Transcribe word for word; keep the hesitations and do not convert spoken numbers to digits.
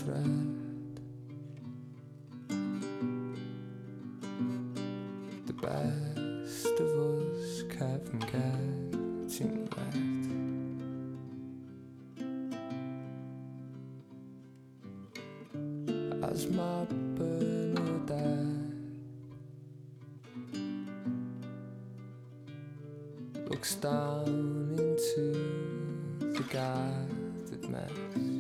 thread. The best of us kept from getting wet. As my Bernadette looks down into the gathered mess,